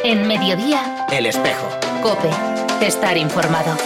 En Mediodía, El Espejo. COPE. Estar informado.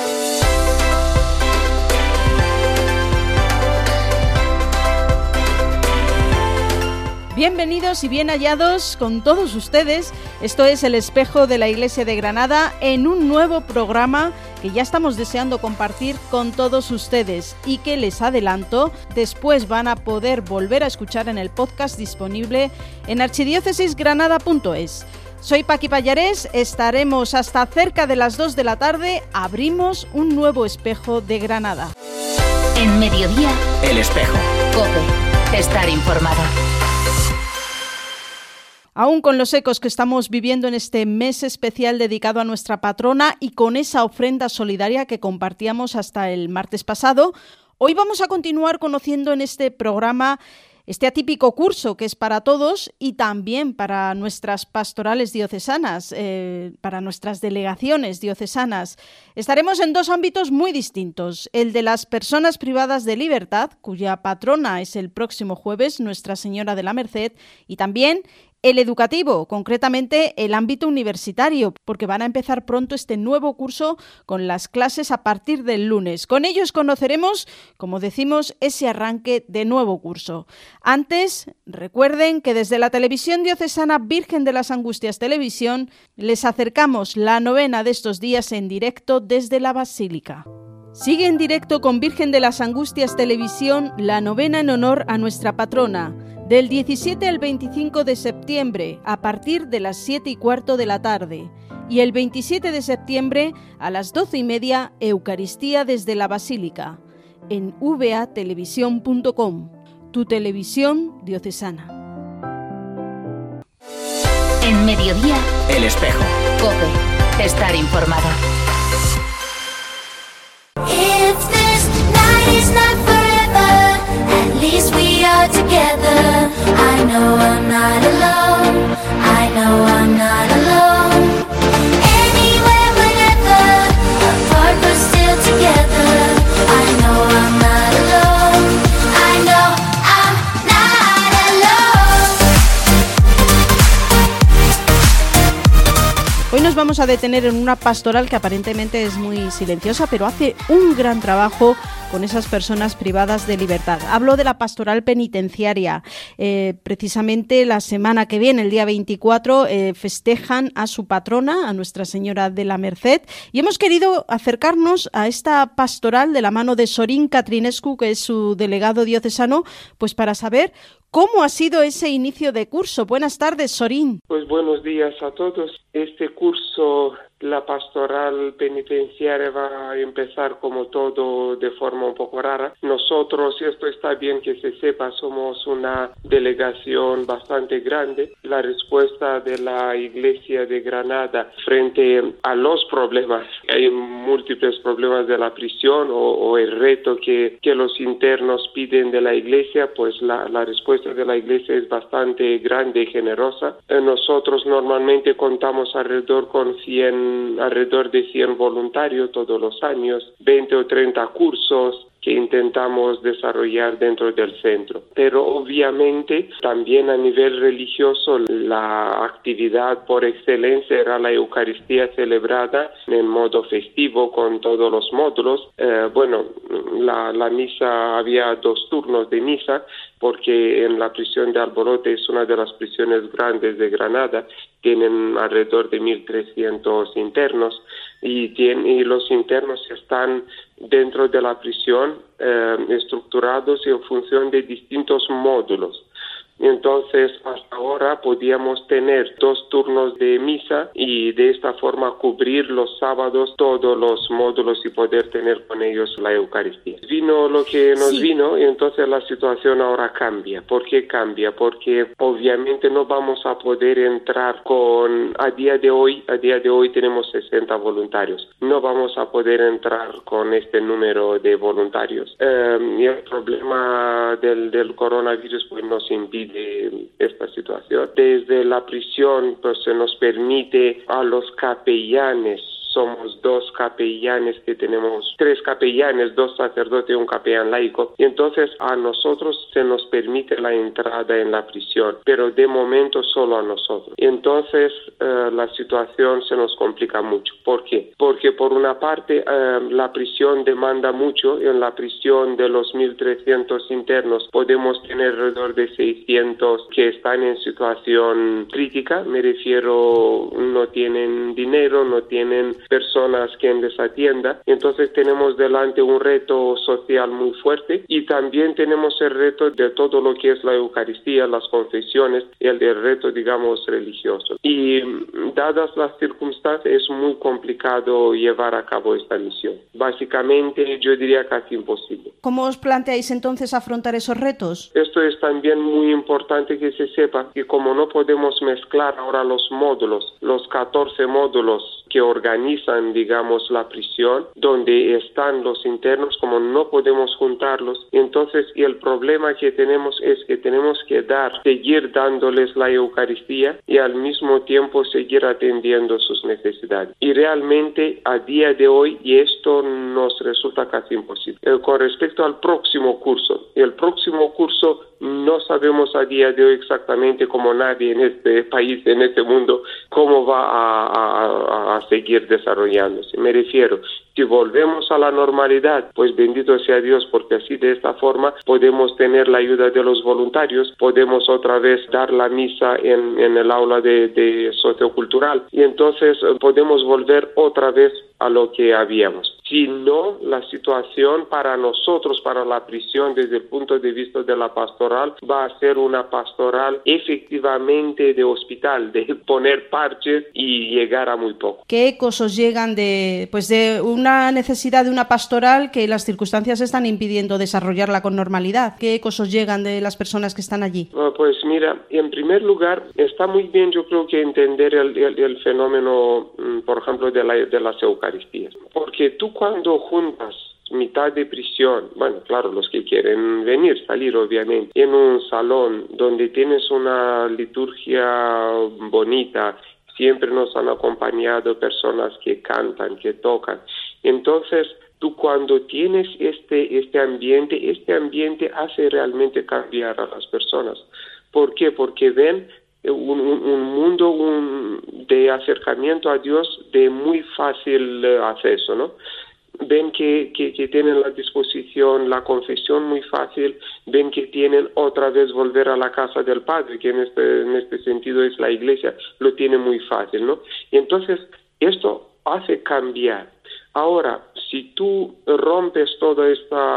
Bienvenidos y bien hallados con todos ustedes. Esto es El Espejo de la Iglesia de Granada en un nuevo programa que ya estamos deseando compartir con todos ustedes y que les adelanto, después van a poder volver a escuchar en el podcast disponible en archidiócesisgranada.es. Soy Paqui Pallarés, estaremos hasta cerca de las 2 de la tarde, abrimos un nuevo Espejo de Granada. En Mediodía, El Espejo. COPE. Estar informado. Aún con los ecos que estamos viviendo en este mes especial dedicado a nuestra patrona y con esa ofrenda solidaria que compartíamos hasta el martes pasado, hoy vamos a continuar conociendo en este programa este atípico curso que es para todos y también para nuestras pastorales diocesanas, para nuestras delegaciones diocesanas. Estaremos en dos ámbitos muy distintos, el de las personas privadas de libertad, cuya patrona es el próximo jueves, Nuestra Señora de la Merced, y también el educativo, concretamente el ámbito universitario, porque van a empezar pronto este nuevo curso con las clases a partir del lunes. Con ellos conoceremos, como decimos, ese arranque de nuevo curso. Antes, recuerden que desde la Televisión Diocesana Virgen de las Angustias Televisión les acercamos la novena de estos días en directo desde la Basílica. Sigue en directo con Virgen de las Angustias Televisión la novena en honor a nuestra patrona, del 17 al 25 de septiembre, a partir de las 7:15 de la tarde. Y el 27 de septiembre, a las 12:30, Eucaristía desde la Basílica, en vatelevisión.com, tu televisión diocesana. En Mediodía, El Espejo. COPE. Estar informado. If this night is not forever, at least we are together. I know I'm not alone. I know I'm not alone. Anywhere, whenever, apart but still together. I know I'm not alone. I know I'm not alone. Hoy nos vamos a detener en una pastoral que aparentemente es muy silenciosa, pero hace un gran trabajo con esas personas privadas de libertad. Hablo de la pastoral penitenciaria. Precisamente la semana que viene, el día 24, festejan a su patrona, a Nuestra Señora de la Merced, y hemos querido acercarnos a esta pastoral de la mano de Sorin Catrinescu, que es su delegado diocesano, pues para saber cómo ha sido ese inicio de curso. Buenas tardes, Sorin. Pues buenos días a todos. Este curso, la pastoral penitenciaria, va a empezar como todo de forma un poco rara. Nosotros, y esto está bien que se sepa, somos una delegación bastante grande. La respuesta de la Iglesia de Granada frente a los problemas, hay múltiples problemas de la prisión o el reto que los internos piden de la Iglesia, pues la respuesta de la Iglesia es bastante grande y generosa. Nosotros normalmente contamos alrededor de 100 voluntarios todos los años, 20 o 30 cursos que intentamos desarrollar dentro del centro. Pero obviamente también a nivel religioso la actividad por excelencia era la Eucaristía celebrada en modo festivo con todos los módulos. La misa, había 2 turnos de misa porque en la prisión de Alborote es una de las prisiones grandes de Granada, tienen alrededor de 1.300 internos y los internos están dentro de la prisión estructurados en función de distintos módulos. Entonces, hasta ahora podíamos tener 2 turnos de misa y de esta forma cubrir los sábados todos los módulos y poder tener con ellos la Eucaristía. Vino lo que nos vino y entonces la situación ahora cambia. ¿Por qué cambia? Porque obviamente no vamos a poder entrar a día de hoy tenemos 60 voluntarios. No vamos a poder entrar con este número de voluntarios. Y el problema del coronavirus pues nos impide esta situación. Desde la prisión pues se nos permite a los capellanes somos 2 capellanes que tenemos, 3 capellanes, 2 sacerdotes y un capellán laico. Y entonces a nosotros se nos permite la entrada en la prisión, pero de momento solo a nosotros. Entonces la situación se nos complica mucho. ¿Por qué? Porque por una parte la prisión demanda mucho. En la prisión de los 1.300 internos podemos tener alrededor de 600 que están en situación crítica. Me refiero, no tienen dinero, no tienen personas que les atienda. Entonces tenemos delante un reto social muy fuerte y también tenemos el reto de todo lo que es la Eucaristía, las confesiones, el reto, digamos, religioso. Y dadas las circunstancias es muy complicado llevar a cabo esta misión. Básicamente yo diría casi imposible. ¿Cómo os planteáis entonces afrontar esos retos? Esto es también muy importante que se sepa que como no podemos mezclar ahora los módulos, los 14 módulos que organizan, digamos, la prisión, donde están los internos, como no podemos juntarlos, entonces el problema que tenemos es que tenemos que seguir dándoles la Eucaristía y al mismo tiempo seguir atendiendo sus necesidades. Y realmente a día de hoy, y esto nos resulta casi imposible. Con respecto al próximo curso, el próximo curso no sabemos a día de hoy exactamente, como nadie en este país, en este mundo, cómo va a seguir desarrollándose. Me refiero, si volvemos a la normalidad, pues bendito sea Dios, porque así de esta forma podemos tener la ayuda de los voluntarios, podemos otra vez dar la misa en el aula de sociocultural y entonces podemos volver otra vez a lo que habíamos. Si no, la situación para nosotros, para la prisión, desde el punto de vista de la pastoral, va a ser una pastoral efectivamente de hospital, de poner parches y llegar a muy poco. ¿Qué ecos os llegan de una necesidad de una pastoral que las circunstancias están impidiendo desarrollarla con normalidad? ¿Qué ecos os llegan de las personas que están allí? Pues mira, en primer lugar, está muy bien, yo creo que entender el fenómeno, por ejemplo, de las Eucaristías. Porque tú cuando juntas mitad de prisión, bueno, claro, los que quieren salir obviamente, en un salón donde tienes una liturgia bonita, siempre nos han acompañado personas que cantan, que tocan. Entonces, tú cuando tienes este ambiente hace realmente cambiar a las personas. ¿Por qué? Porque ven un mundo de acercamiento a Dios de muy fácil acceso, ¿no? Ven que tienen la disposición, la confesión muy fácil, ven que tienen otra vez volver a la casa del Padre, que en este sentido es la Iglesia, lo tiene muy fácil, ¿no? Y entonces esto hace cambiar. Ahora, si tú rompes toda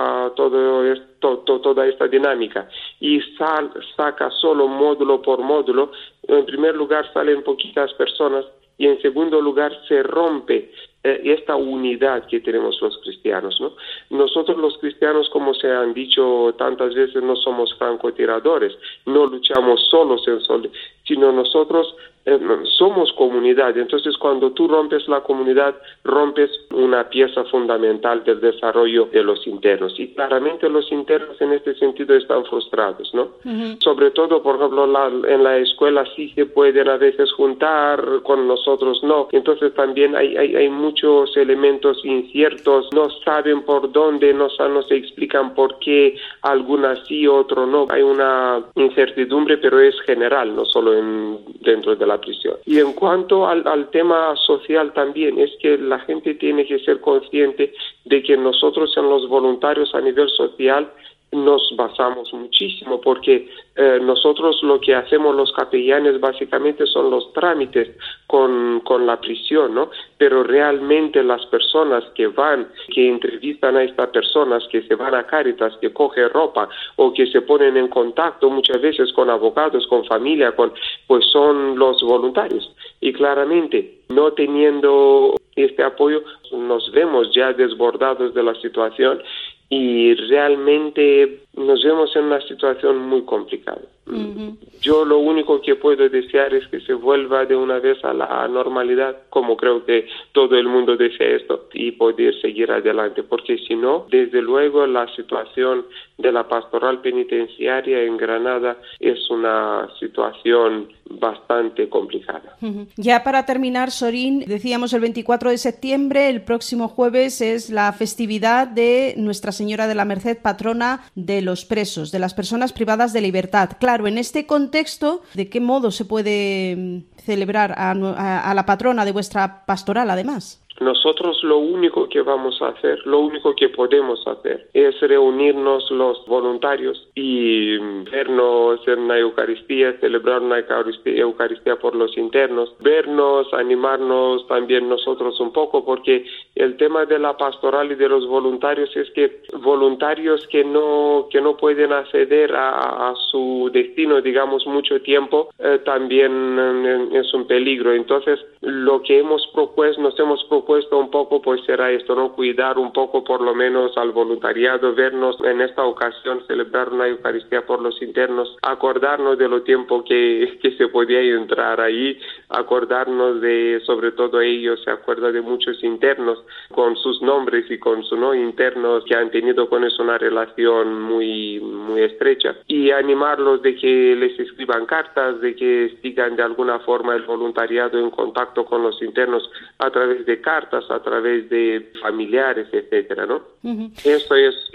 esta dinámica y sacas solo módulo por módulo, en primer lugar salen poquitas personas y en segundo lugar se rompe esta unidad que tenemos los cristianos, ¿no? Nosotros los cristianos, como se han dicho tantas veces, no somos francotiradores, no luchamos solos sino nosotros somos comunidad. Entonces, cuando tú rompes la comunidad, rompes una pieza fundamental del desarrollo de los internos. Y claramente los internos en este sentido están frustrados, ¿no? Uh-huh. Sobre todo, por ejemplo, en la escuela sí se pueden a veces juntar, con nosotros no. Entonces también hay muchos elementos inciertos, no saben por dónde, no se explican por qué algunas sí, otro no. Hay una incertidumbre, pero es general, no solo dentro de la prisión. Y en cuanto al tema social también, es que la gente tiene que ser consciente de que nosotros en los voluntarios a nivel social nos basamos muchísimo, porque nosotros lo que hacemos los capellanes básicamente son los trámites con la prisión, ¿no? Pero realmente las personas que entrevistan a estas personas, que se van a Cáritas, que cogen ropa o que se ponen en contacto muchas veces con abogados, con familia, pues son los voluntarios. Y claramente, no teniendo este apoyo, nos vemos ya desbordados de la situación y realmente nos vemos en una situación muy complicada. Yo lo único que puedo desear es que se vuelva de una vez a la normalidad, como creo que todo el mundo desea esto, y poder seguir adelante, porque si no, desde luego la situación de la pastoral penitenciaria en Granada es una situación bastante complicada. Ya para terminar, Sorín, decíamos el 24 de septiembre, el próximo jueves, es la festividad de Nuestra Señora de la Merced, patrona de los presos, de las personas privadas de libertad. Claro, en este contexto, ¿de qué modo se puede celebrar a la patrona de vuestra pastoral, además? Nosotros lo único que vamos a hacer, lo único que podemos hacer es reunirnos los voluntarios y vernos en una Eucaristía, celebrar una Eucaristía por los internos, vernos, animarnos también nosotros un poco, porque el tema de la pastoral y de los voluntarios es que voluntarios que no pueden acceder a su destino, digamos, mucho tiempo, también es un peligro. Entonces, lo que nos hemos propuesto un poco pues será esto, ¿no? Cuidar un poco por lo menos al voluntariado, vernos en esta ocasión, celebrar una Eucaristía por los internos, acordarnos de lo tiempo que se podía entrar ahí, acordarnos de, sobre todo ellos, se acuerda de muchos internos con sus nombres y con sus internos que han tenido con eso una relación muy, muy estrecha, y animarlos de que les escriban cartas, de que sigan de alguna forma el voluntariado en contacto con los internos a través de cartas, a través de familiares, etcétera, ¿no? Esto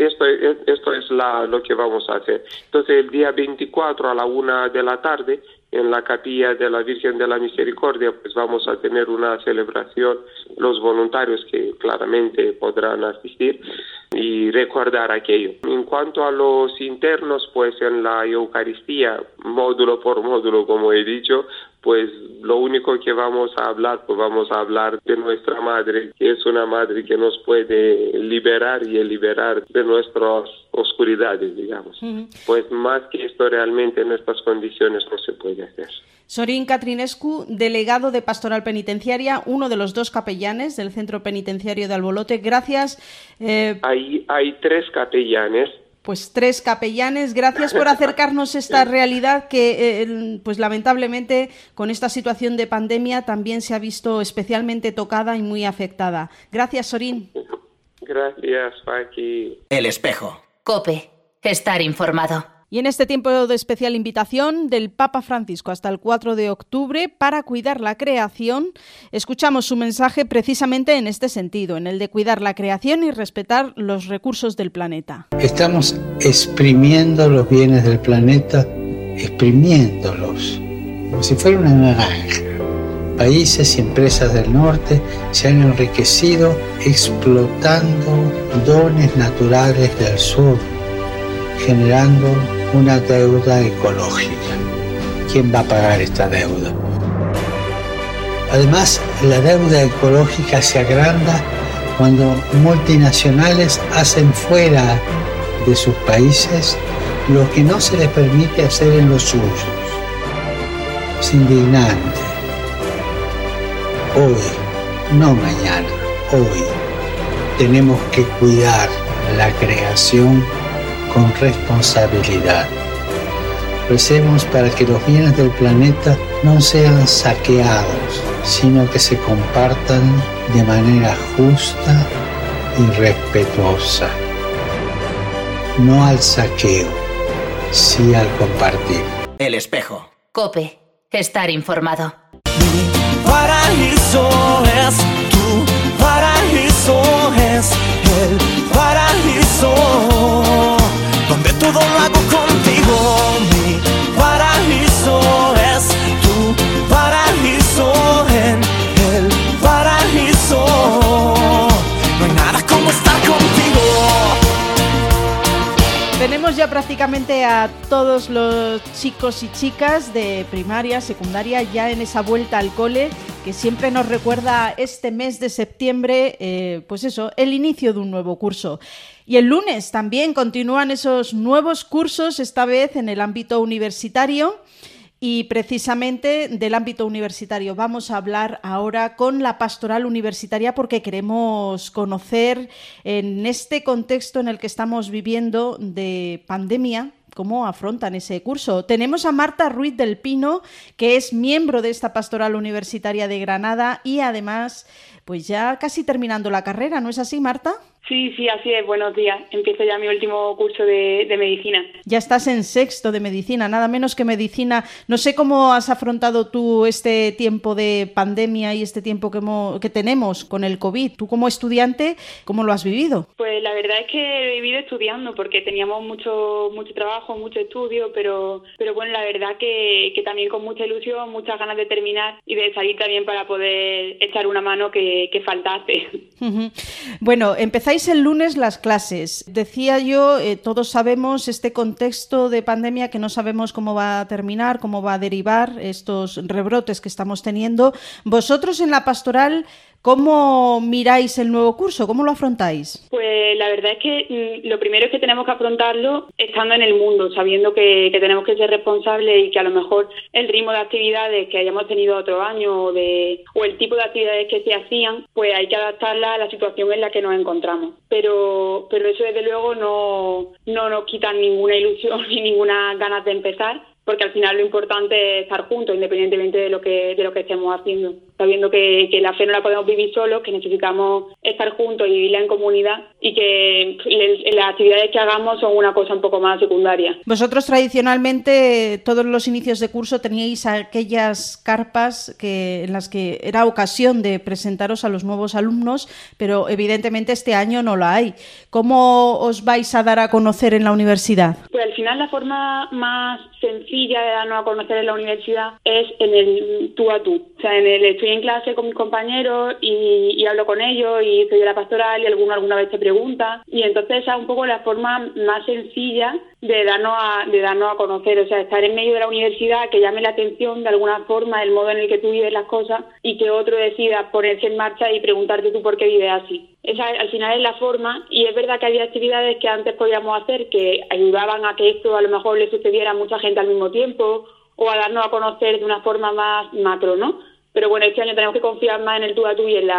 es lo que vamos a hacer. Entonces, el día 24 a la 1 de la tarde, en la capilla de la Virgen de la Misericordia, pues vamos a tener una celebración, los voluntarios que claramente podrán asistir y recordar aquello. En cuanto a los internos, pues en la Eucaristía, módulo por módulo, como he dicho, pues lo único que vamos a hablar de nuestra madre, que es una madre que nos puede liberar y liberar de nuestras oscuridades, digamos. Pues más que esto realmente en estas condiciones no se puede hacer. Sorín Catrinescu, delegado de Pastoral Penitenciaria, uno de los 2 capellanes del Centro Penitenciario de Albolote. Gracias. Hay 3 capellanes. Pues 3 capellanes, gracias por acercarnos a esta realidad que, pues lamentablemente, con esta situación de pandemia también se ha visto especialmente tocada y muy afectada. Gracias, Sorín. Gracias, Paqui. El Espejo. COPE. Estar informado. Y en este tiempo de especial invitación del Papa Francisco hasta el 4 de octubre para cuidar la creación, escuchamos su mensaje precisamente en este sentido, en el de cuidar la creación y respetar los recursos del planeta. Estamos exprimiendo los bienes del planeta, exprimiéndolos, como si fuera una naranja. Países y empresas del norte se han enriquecido explotando dones naturales del sur, generando una deuda ecológica. ¿Quién va a pagar esta deuda? Además, la deuda ecológica se agranda cuando multinacionales hacen fuera de sus países lo que no se les permite hacer en los suyos. Es indignante. Hoy, no mañana, hoy, tenemos que cuidar la creación con responsabilidad. Recemos para que los bienes del planeta no sean saqueados, sino que se compartan de manera justa y respetuosa. No al saqueo, sí al compartir. El Espejo. COPE. Estar informado. Mi paraíso es tu paraíso, es el paraíso donde todo lo hago contigo. Mi paraíso es tu paraíso, en el paraíso no hay nada como estar contigo. Tenemos ya prácticamente a todos los chicos y chicas de primaria, secundaria, ya en esa vuelta al cole, que siempre nos recuerda este mes de septiembre, pues eso, el inicio de un nuevo curso. Y el lunes también continúan esos nuevos cursos, esta vez en el ámbito universitario. Y precisamente del ámbito universitario vamos a hablar ahora con la pastoral universitaria, porque queremos conocer en este contexto en el que estamos viviendo de pandemia cómo afrontan ese curso. Tenemos a Marta Ruiz del Pino, que es miembro de esta Pastoral Universitaria de Granada y además, pues ya casi terminando la carrera, ¿no es así, Marta? Sí, así es. Buenos días. Empiezo ya mi último curso de medicina. Ya estás en sexto de medicina, nada menos que medicina. No sé cómo has afrontado tú este tiempo de pandemia y este tiempo que tenemos con el COVID. Tú como estudiante, ¿cómo lo has vivido? Pues la verdad es que he vivido estudiando porque teníamos mucho trabajo, mucho estudio, pero bueno, la verdad que también con mucha ilusión, muchas ganas de terminar y de salir también para poder echar una mano que faltase. Bueno, empezáis el lunes las clases. Decía yo, todos sabemos este contexto de pandemia que no sabemos cómo va a terminar, cómo va a derivar estos rebrotes que estamos teniendo. Vosotros en la pastoral, ¿cómo miráis el nuevo curso? ¿Cómo lo afrontáis? Pues la verdad es que lo primero es que tenemos que afrontarlo estando en el mundo, sabiendo que tenemos que ser responsables y que a lo mejor el ritmo de actividades que hayamos tenido otro año o el tipo de actividades que se hacían, pues hay que adaptarla a la situación en la que nos encontramos. Pero eso desde luego no nos quita ninguna ilusión ni ninguna ganas de empezar, porque al final lo importante es estar juntos, independientemente de lo que estemos haciendo, sabiendo que la fe no la podemos vivir solos, que necesitamos estar juntos y vivirla en comunidad y que las actividades que hagamos son una cosa un poco más secundaria. Vosotros tradicionalmente todos los inicios de curso teníais aquellas carpas en las que era ocasión de presentaros a los nuevos alumnos, pero evidentemente este año no la hay. ¿Cómo os vais a dar a conocer en la universidad? Pues al final la forma más sencilla de darnos a conocer en la universidad es en el tú a tú. O sea, estoy en clase con mis compañeros y hablo con ellos y estoy de la pastoral y alguna vez te pregunta, y entonces esa es un poco la forma más sencilla de darnos a conocer, o sea, estar en medio de la universidad, que llame la atención de alguna forma el modo en el que tú vives las cosas y que otro decida ponerse en marcha y preguntarte tú por qué vives así. Esa al final es la forma, y es verdad que había actividades que antes podíamos hacer que ayudaban a que esto a lo mejor le sucediera a mucha gente al mismo tiempo o a darnos a conocer de una forma más macro, ¿no? Pero bueno, este año tenemos que confiar más en el tú a tú y en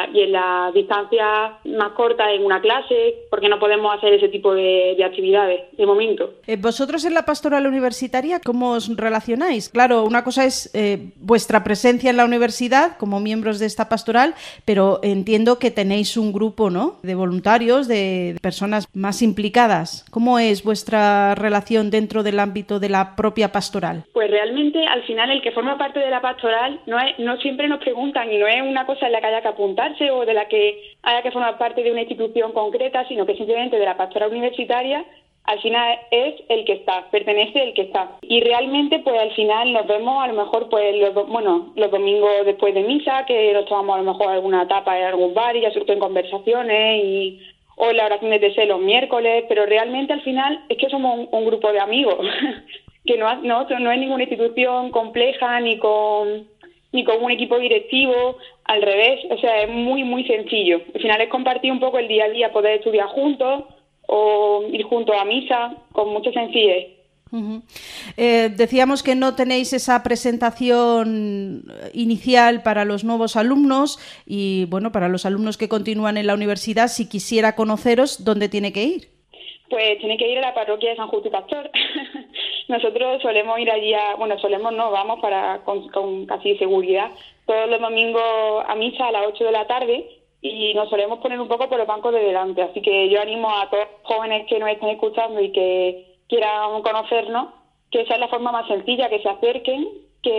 la distancia más corta en una clase, porque no podemos hacer ese tipo de actividades de momento. Vosotros en la pastoral universitaria, ¿cómo os relacionáis? Claro, una cosa es vuestra presencia en la universidad como miembros de esta pastoral, pero entiendo que tenéis un grupo, ¿no?, de voluntarios, de personas más implicadas. ¿Cómo es vuestra relación dentro del ámbito de la propia pastoral? Pues realmente, al final, el que forma parte de la pastoral no siempre nos preguntan, y no es una cosa en la que haya que apuntarse o de la que haya que formar parte de una institución concreta, sino que simplemente de la pastoral universitaria, al final es el que está, pertenece el que está. Y realmente, pues al final nos vemos a lo mejor pues los domingos después de misa, que nos tomamos a lo mejor alguna tapa en algún bar y ya surgen conversaciones, o en la oración de TC los miércoles, pero realmente al final es que somos un grupo de amigos, que no es ninguna institución compleja ni con un equipo directivo, al revés, o sea, es muy, muy sencillo. Al final es compartir un poco el día a día, poder estudiar juntos o ir juntos a misa, con mucha sencillez. Uh-huh. Decíamos que no tenéis esa presentación inicial para los nuevos alumnos y, bueno, para los alumnos que continúan en la universidad, si quisiera conoceros, ¿dónde tiene que ir? Pues tiene que ir a la parroquia de San Justo y Pastor. Nosotros solemos ir allí vamos con casi seguridad todos los domingos a misa a las 8 de la tarde y nos solemos poner un poco por los bancos de delante. Así que yo animo a todos los jóvenes que nos estén escuchando y que quieran conocernos, que esa es la forma más sencilla, que se acerquen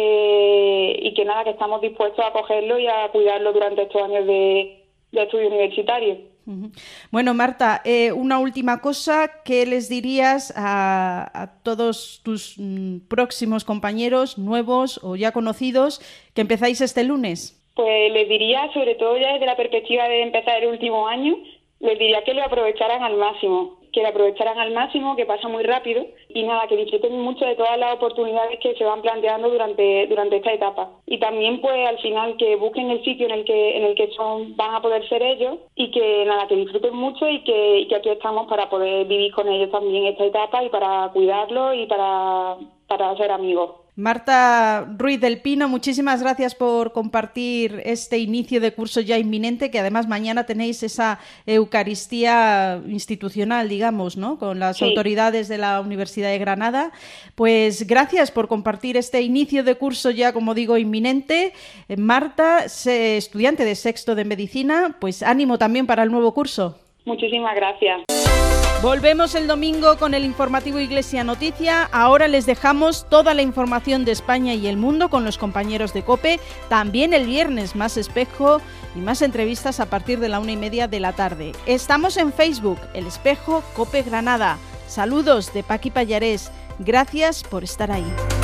y que nada, que estamos dispuestos a acogerlo y a cuidarlo durante estos años de estudio universitario. Bueno, Marta, una última cosa, ¿qué les dirías a todos tus próximos compañeros, nuevos o ya conocidos, que empezáis este lunes? Pues les diría, sobre todo ya desde la perspectiva de empezar el último año, les diría que lo aprovecharan al máximo, que pasa muy rápido, y nada, que disfruten mucho de todas las oportunidades que se van planteando durante esta etapa. Y también, pues, al final, que busquen el sitio en el que van a poder ser ellos, y que nada, que disfruten mucho y que aquí estamos para poder vivir con ellos también esta etapa y para cuidarlos y para ser amigos. Marta Ruiz del Pino, muchísimas gracias por compartir este inicio de curso ya inminente, que además mañana tenéis esa Eucaristía institucional, digamos, ¿no?, con las autoridades de la Universidad de Granada. Pues gracias por compartir este inicio de curso ya, como digo, inminente. Marta, estudiante de sexto de Medicina, pues ánimo también para el nuevo curso. Muchísimas gracias. Volvemos el domingo con el informativo Iglesia Noticia. Ahora les dejamos toda la información de España y el mundo con los compañeros de COPE. También el viernes más Espejo y más entrevistas a partir de la 1:30 de la tarde. Estamos en Facebook, El Espejo COPE Granada. Saludos de Paqui Pallarés. Gracias por estar ahí.